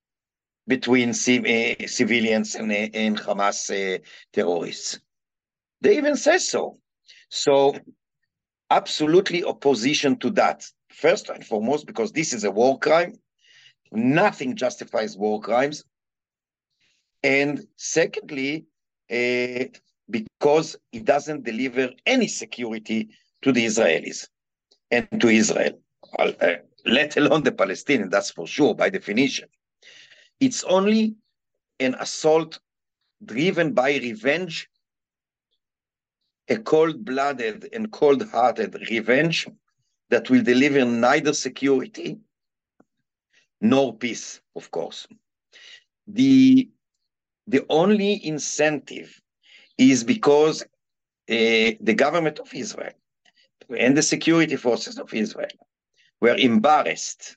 Speaker 16: between uh, civilians and, uh, and Hamas uh, terrorists. They even say so. So absolutely opposition to that. First and foremost, because this is a war crime. Nothing justifies war crimes. And secondly, uh, because it doesn't deliver any security to the Israelis and to Israel, uh, let alone the Palestinians, that's for sure, by definition. It's only an assault driven by revenge, a cold-blooded and cold-hearted revenge that will deliver neither security nor peace, of course. The, the only incentive is because uh, the government of Israel and the security forces of Israel were embarrassed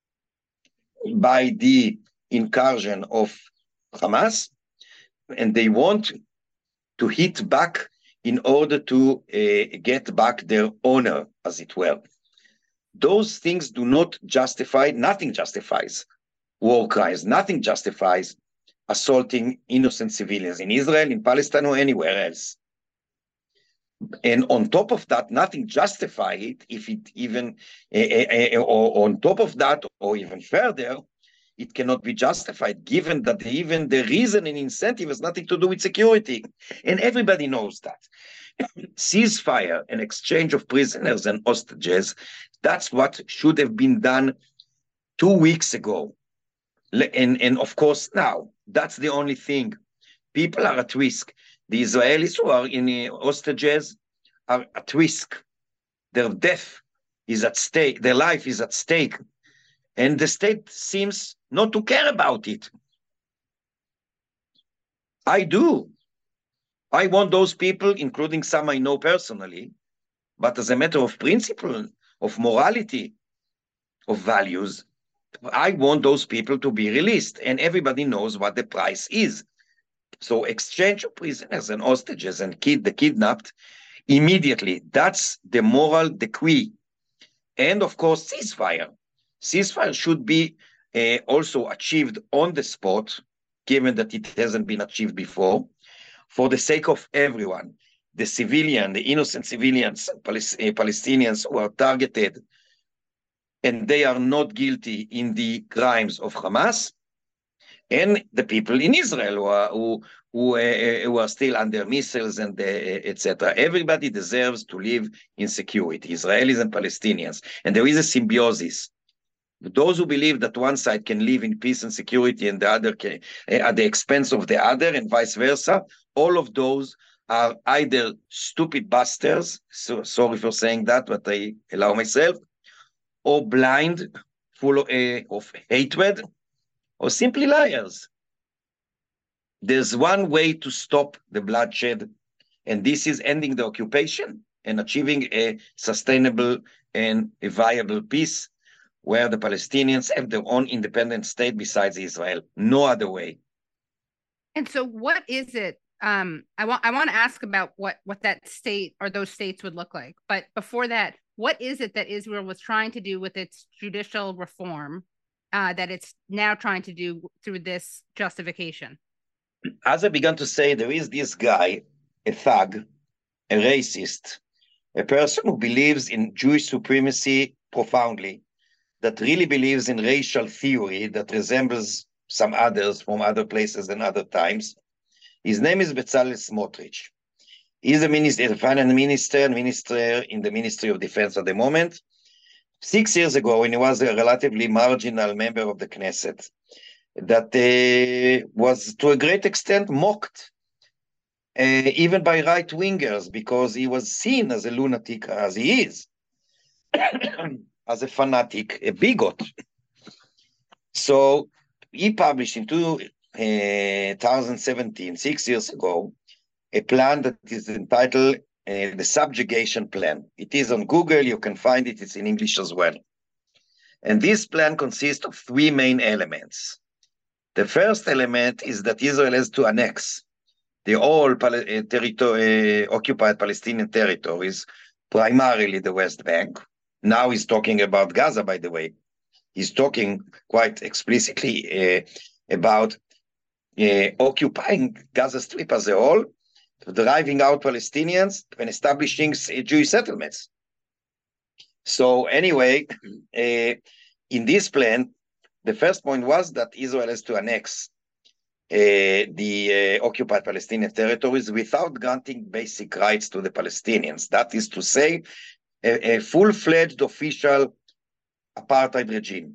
Speaker 16: by the incursion of Hamas, and they want to hit back in order to uh, get back their honor, as it were. Those things do not justify, nothing justifies war crimes, nothing justifies assaulting innocent civilians in Israel, in Palestine, or anywhere else. And on top of that, nothing justifies it if it even, uh, uh, uh, or on top of that, or even further, it cannot be justified, given that even the reason and incentive has nothing to do with security. And everybody knows that. Ceasefire and exchange of prisoners and hostages, that's what should have been done two weeks ago. And, and of course now, that's the only thing. People are at risk. The Israelis who are in uh, hostages are at risk. Their death is at stake. Their life is at stake. And the state seems not to care about it. I do. I want those people, including some I know personally, but as a matter of principle, of morality, of values, I want those people to be released. And everybody knows what the price is. So exchange of prisoners and hostages and kid, the kidnapped immediately. That's the moral decree. And of course, ceasefire. Ceasefire should be uh, also achieved on the spot, given that it hasn't been achieved before, for the sake of everyone, the civilian, the innocent civilians, Palest- uh, Palestinians who are targeted, and they are not guilty in the crimes of Hamas, and the people in Israel who are, who, who, uh, who are still under missiles and uh, et cetera. Everybody deserves to live in security, Israelis and Palestinians. And there is a symbiosis. Those who believe that one side can live in peace and security and the other can, uh, at the expense of the other, and vice versa, all of those are either stupid bastards, so sorry for saying that, but I allow myself, or blind, full of, uh, of hatred, or simply liars. There's one way to stop the bloodshed, and this is ending the occupation and achieving a sustainable and a viable peace where the Palestinians have their own independent state besides Israel. No other way.
Speaker 1: And so what is it? Um, I want I want to ask about what, what that state or those states would look like. But before that, what is it that Israel was trying to do with its judicial reform uh, that it's now trying to do through this justification?
Speaker 16: As I began to say, there is this guy, a thug, a racist, a person who believes in Jewish supremacy profoundly, that really believes in racial theory that resembles some others from other places and other times. His name is Bezalel Smotrich. He's a minister, a finance minister, and minister in the Ministry of Defense at the moment. Six years ago, when he was a relatively marginal member of the Knesset, that uh, was to a great extent mocked, uh, even by right-wingers, because he was seen as a lunatic, as he is, as a fanatic, a bigot. So he published in two thousand seventeen, six years ago, a plan that is entitled uh, the Subjugation Plan. It is on Google, you can find it, it's in English as well. And this plan consists of three main elements. The first element is that Israel has to annex the all Pal- uh, territory, uh, occupied Palestinian territories, primarily the West Bank. Now he's talking about Gaza, by the way. He's talking quite explicitly uh, about uh, occupying Gaza Strip as a whole, driving out Palestinians and establishing Jewish settlements. So anyway, uh, in this plan, the first point was that Israel has to annex the uh, occupied Palestinian territories without granting basic rights to the Palestinians. That is to say, a, a full-fledged official apartheid regime.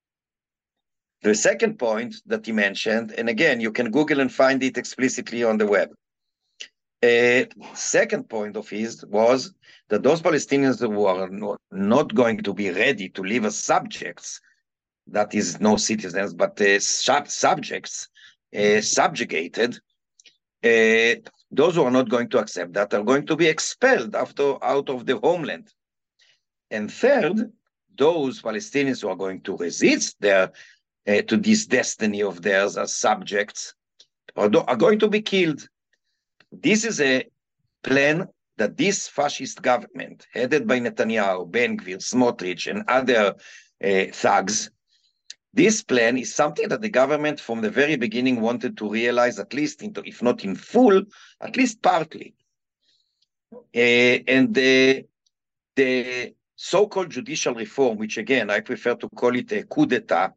Speaker 16: The second point that he mentioned, and again, you can Google and find it explicitly on the web. Uh, second point of his was that those Palestinians who are not, not going to be ready to live as subjects, that is no citizens, but uh, sub subjects, uh, subjugated, uh, those who are not going to accept that are going to be expelled after, out of the homeland. And third, those Palestinians who are going to resist their, uh, to this destiny of theirs as subjects are, are going to be killed. This is a plan that this fascist government, headed by Netanyahu, Ben-Gvir, Smotrich, and other uh, thugs, this plan is something that the government from the very beginning wanted to realize, at least, into, if not in full, at least partly. Uh, and the, the so-called judicial reform, which again, I prefer to call it a coup d'etat,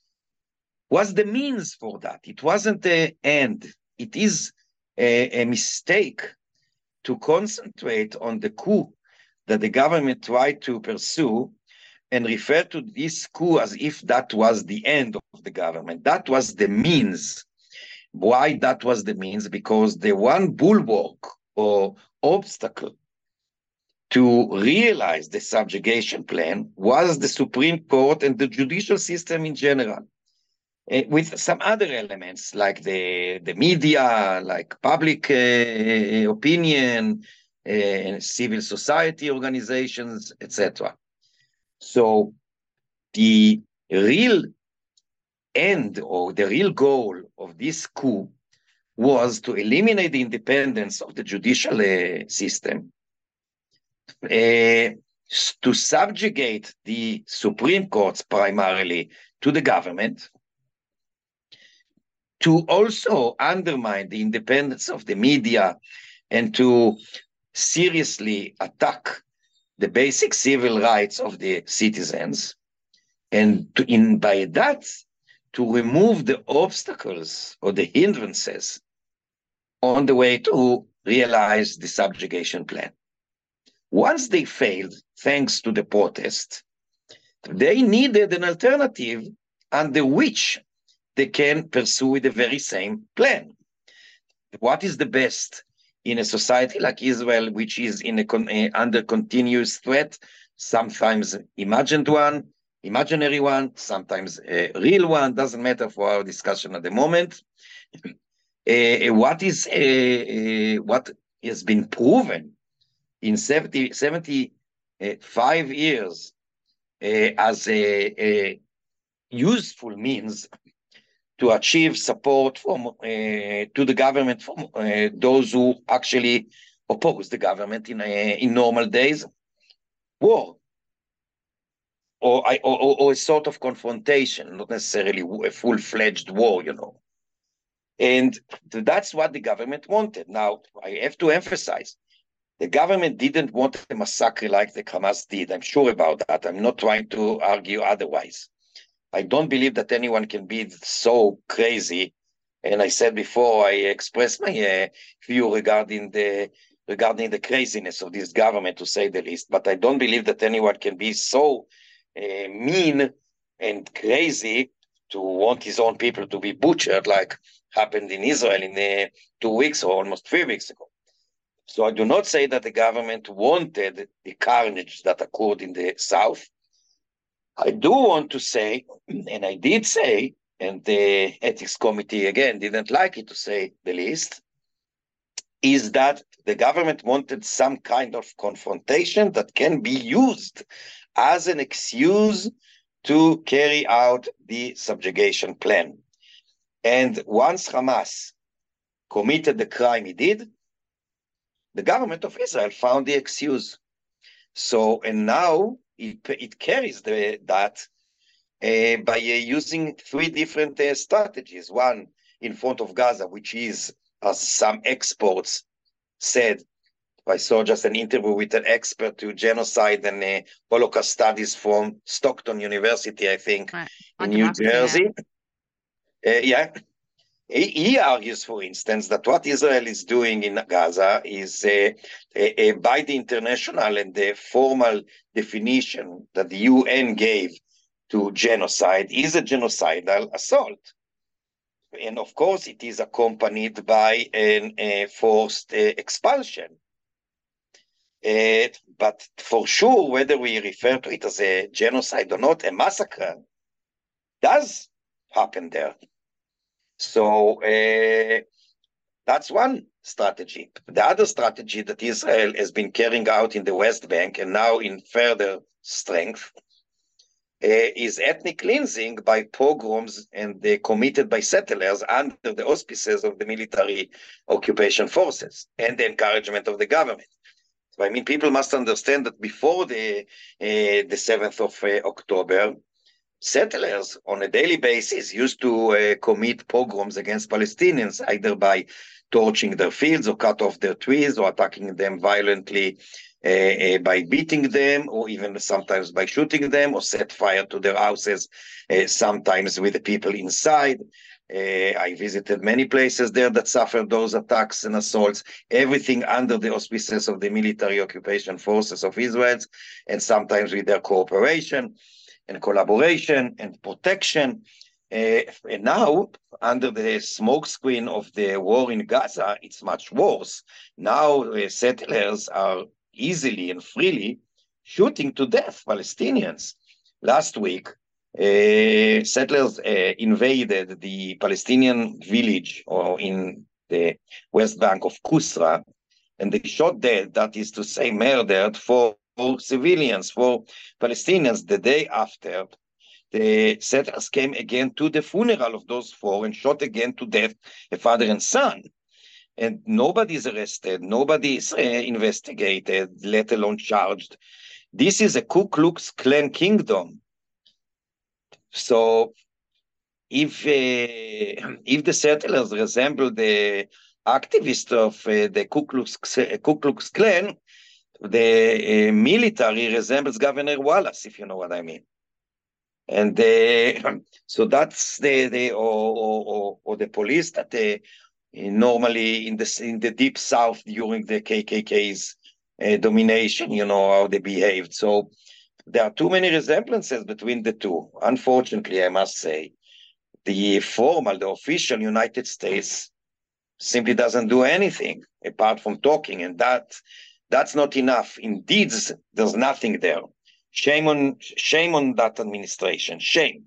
Speaker 16: was the means for that. It wasn't the end. It is a, a mistake to concentrate on the coup that the government tried to pursue and refer to this coup as if that was the end of the government. That was the means. Why that was the means? Because the one bulwark or obstacle to realize the subjugation plan was the Supreme Court and the judicial system in general. Uh, with some other elements like the, the media, like public uh, opinion, uh, civil society organizations, et cetera. So the real end or the real goal of this coup was to eliminate the independence of the judicial uh, system, uh, to subjugate the Supreme Courts primarily to the government, to also undermine the independence of the media and to seriously attack the basic civil rights of the citizens, and to, in by that, to remove the obstacles or the hindrances on the way to realize the subjugation plan. Once they failed, thanks to the protest, they needed an alternative under which they can pursue the very same plan. What is the best in a society like Israel, which is in a con uh, under continuous threat, sometimes imagined one, imaginary one, sometimes a real one, doesn't matter for our discussion at the moment. Uh, what is uh, uh, what has been proven in seventy, seventy-five years uh, as a, a useful means to achieve support from uh, to the government from uh, those who actually oppose the government in uh, in normal days, war, or, or or a sort of confrontation, not necessarily a full-fledged war, you know. And that's what the government wanted. Now, I have to emphasize, the government didn't want a massacre like the Hamas did. I'm sure about that. I'm not trying to argue otherwise. I don't believe that anyone can be so crazy. And I said before, I expressed my uh, view regarding the regarding the craziness of this government, to say the least. But I don't believe that anyone can be so uh, mean and crazy to want his own people to be butchered, like happened in Israel in uh, two weeks or almost three weeks ago. So I do not say that the government wanted the carnage that occurred in the south. I do want to say, and I did say, and the ethics committee again didn't like it, to say the least, is that the government wanted some kind of confrontation that can be used as an excuse to carry out the subjugation plan. And once Hamas committed the crime he did, the government of Israel found the excuse. So, and now it, it carries the, that uh, by uh, using three different uh, strategies. One in front of Gaza, which is, as some experts said, I saw just an interview with an expert to genocide and uh, Holocaust studies from Stockton University, I think, right. in New Jersey. Uh, yeah. He, he argues, for instance, that what Israel is doing in Gaza is uh, uh, uh, by the international and the formal definition that the U N gave to genocide is a genocidal assault. And of course, it is accompanied by an, a forced uh, expulsion. Uh, but for sure, whether we refer to it as a genocide or not, a massacre does happen there. So uh, that's one strategy. The other strategy that Israel has been carrying out in the West Bank and now in further strength uh, is ethnic cleansing by pogroms and uh, committed by settlers under the auspices of the military occupation forces and the encouragement of the government. So, I mean, people must understand that before the uh, the seventh of uh, October, settlers on a daily basis used to uh, commit pogroms against Palestinians, either by torching their fields or cut off their trees or attacking them violently uh, uh, by beating them, or even sometimes by shooting them, or set fire to their houses, uh, sometimes with the people inside. Uh, I visited many places there that suffered those attacks and assaults, everything under the auspices of the military occupation forces of Israel, and sometimes with their cooperation and collaboration and protection. Uh, and now, under the smokescreen of the war in Gaza, it's much worse. Now, uh, settlers are easily and freely shooting to death Palestinians. Last week, uh, settlers uh, invaded the Palestinian village or in the West Bank of Kusra, and they shot dead, that is to say, murdered four for civilians, for Palestinians. The day after, the settlers came again to the funeral of those four and shot again to death a father and son. And nobody is arrested, nobody is uh, investigated, let alone charged. This is a Ku Klux Klan kingdom. So if, uh, if the settlers resemble the activists of uh, the Ku Klux, Ku Klux Klan, the uh, military resembles Governor Wallace, if you know what I mean. And uh, so that's the, the or, or, or the police that they, normally in the, in the deep South during the K K K's uh, domination, you know, how they behaved. So there are too many resemblances between the two. Unfortunately, I must say, the formal, the official United States simply doesn't do anything apart from talking, and that that's not enough. In deeds, there's nothing there. Shame on shame on that administration. Shame.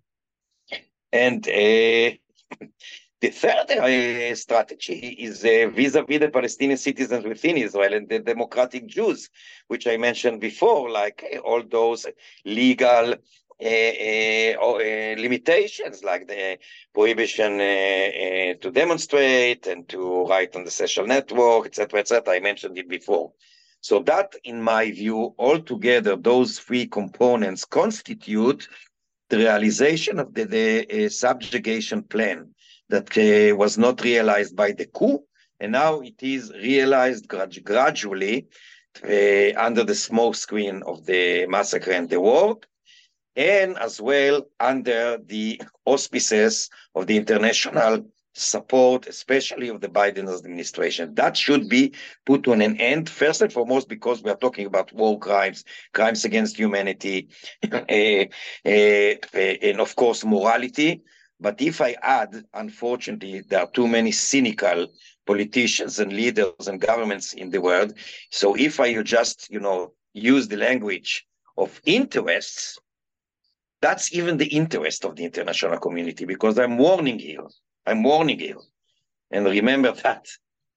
Speaker 16: And uh, the third uh, strategy is uh, vis-a-vis the Palestinian citizens within Israel and the democratic Jews, which I mentioned before, like uh, all those legal uh, uh, uh, limitations, like the prohibition uh, uh, to demonstrate and to write on the social network, et cetera, et cetera. I mentioned it before. So that, in my view, altogether, those three components constitute the realization of the, the uh, subjugation plan that uh, was not realized by the coup, and now it is realized grad- gradually uh, under the smoke screen of the massacre and the war, and as well under the auspices of the international support, especially of the Biden administration. That should be put to an end, first and foremost, because we are talking about war crimes, crimes against humanity, uh, uh, uh, and of course, morality. But if I add, unfortunately, there are too many cynical politicians and leaders and governments in the world. So if I just, you know, use the language of interests, that's even the interest of the international community, because I'm warning you. I'm warning you. And remember that,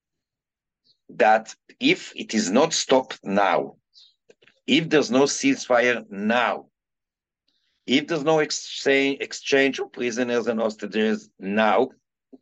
Speaker 16: that if it is not stopped now, if there's no ceasefire now, if there's no exchange, exchange of prisoners and hostages now,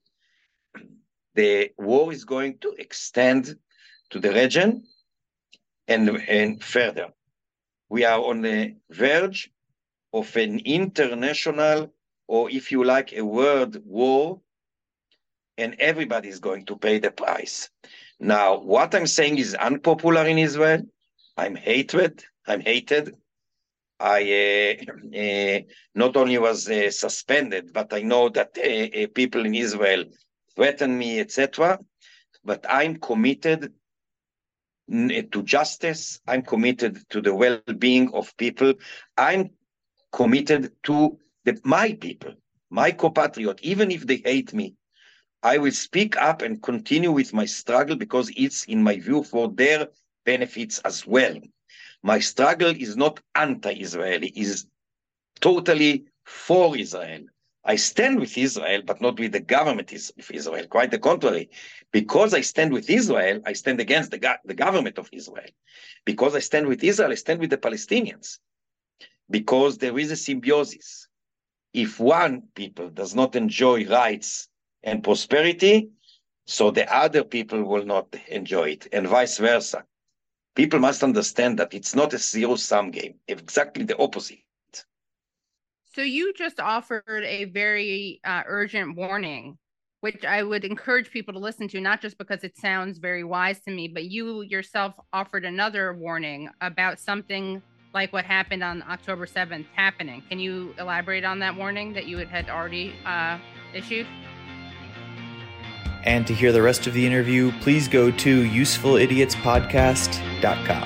Speaker 16: the war is going to extend to the region and, and further. We are on the verge of an international, or if you like, a world war, and everybody is going to pay the price. Now, what I'm saying is unpopular in Israel. I'm hatred. I'm hated. I uh, uh, not only was uh, suspended, but I know that uh, uh, people in Israel threaten me, et cetera. But I'm committed to justice. I'm committed to the well-being of people. I'm committed to the, my people, my compatriot, even if they hate me. I will speak up and continue with my struggle because it's, in my view, for their benefits as well. My struggle is not anti-Israeli, is totally for Israel. I stand with Israel, but not with the government of Israel. Quite the contrary. Because I stand with Israel, I stand against the, go- the government of Israel. Because I stand with Israel, I stand with the Palestinians. Because there is a symbiosis. If one people does not enjoy rights and prosperity, so the other people will not enjoy it, and vice versa. People must understand that it's not a zero-sum game, exactly the opposite.
Speaker 1: So you just offered a very uh, urgent warning, which I would encourage people to listen to, not just because it sounds very wise to me, but you yourself offered another warning about something like what happened on October seventh happening. Can you elaborate on that warning that you had, had already uh, issued?
Speaker 17: And to hear the rest of the interview, please go to useful idiots podcast dot com.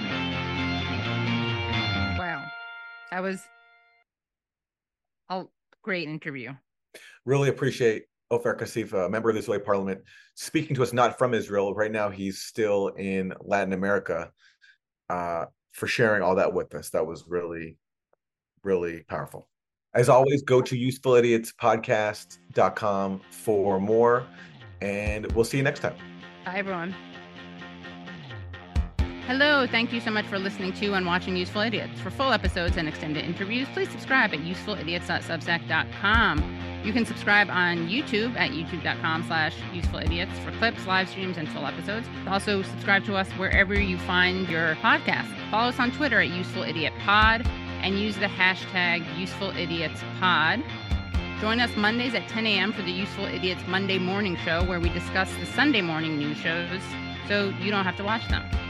Speaker 1: Wow. That was a great interview.
Speaker 2: Really appreciate Ofer Kasif, a member of the Israeli parliament, speaking to us not from Israel. Right now, he's still in Latin America, uh, for sharing all that with us. That was really, really powerful. As always, go to useful idiots podcast dot com for more, and we'll see you next time.
Speaker 1: Bye, everyone. Hello, thank you so much for listening to and watching Useful Idiots. For full episodes and extended interviews, please subscribe at useful idiots dot substack dot com. You can subscribe on YouTube at youtube dot com slash useful idiots for clips, live streams, and full episodes. Also, subscribe to us wherever you find your podcast. Follow us on Twitter at useful idiot pod and use the hashtag useful idiots pod. Join us Mondays at ten a.m. for the Useful Idiots Monday Morning Show, where we discuss the Sunday morning news shows so you don't have to watch them.